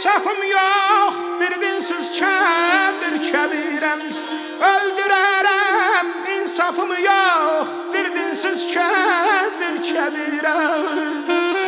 insafım yok, bir dinsiz kafir kabirem. Öldürerem, insafım yok, bir dinsiz kafir kabirem.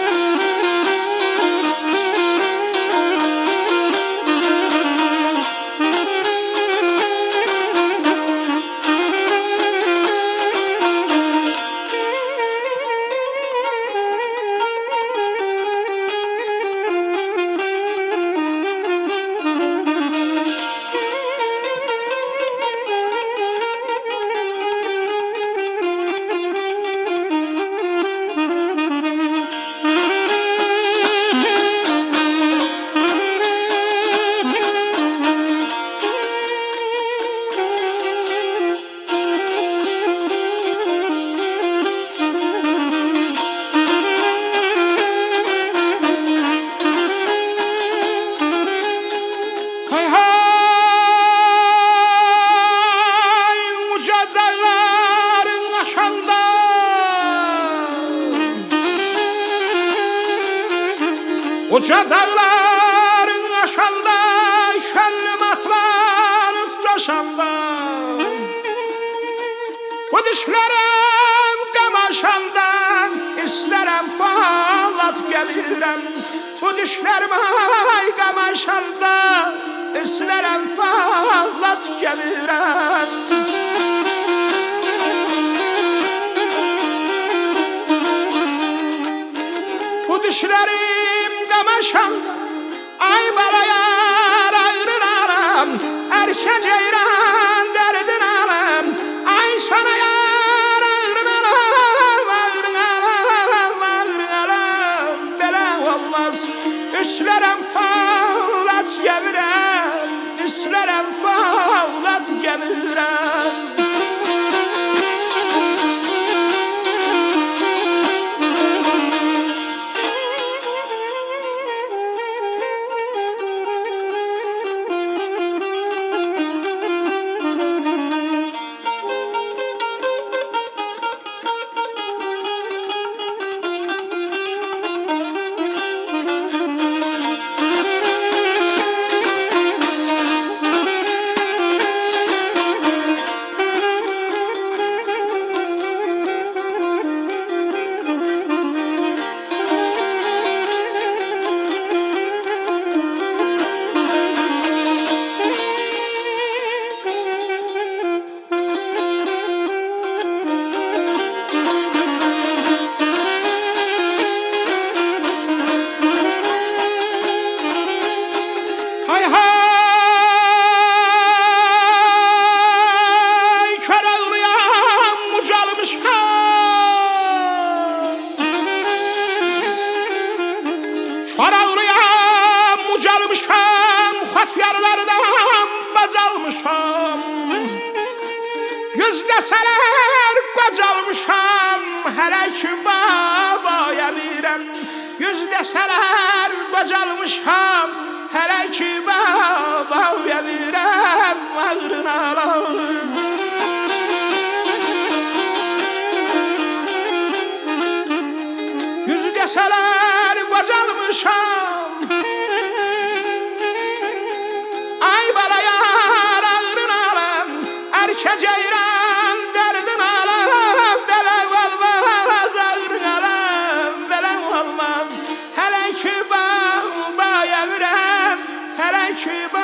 Uca dağların aşanda, şenlim atlanıp coşanda. Bu düşlerim qamaşanda, isterim falat gelirem. Bu düşlerim ay qamaşanda, isterim falat gelirem. Bu düşlerim qamaşanda, ay balayar ayrılaram. Erşe ceyran derdin aram, ay sana yar ayrılaram. Ayrılaram, belə olmaz. Üstlərəm fağlat gəlirəm, üstlərəm fağlat gəlirəm. Farağlıyam, ucalmışam, xatyarlardan bacalmışam. Yüzləsələr qocalmışam, hələ ki babaya birəm. Yüzləsələr qocalmışam, hələ ki babaya birəm. Ağrına alalım. Yüzləsələr qocalmışam, ay balayar ağrın alam. Erkə ceyran dərdin alam. Belə olmaz ağrın alam, belə olmaz. Hələ ki babaya virəm, hələ ki babaya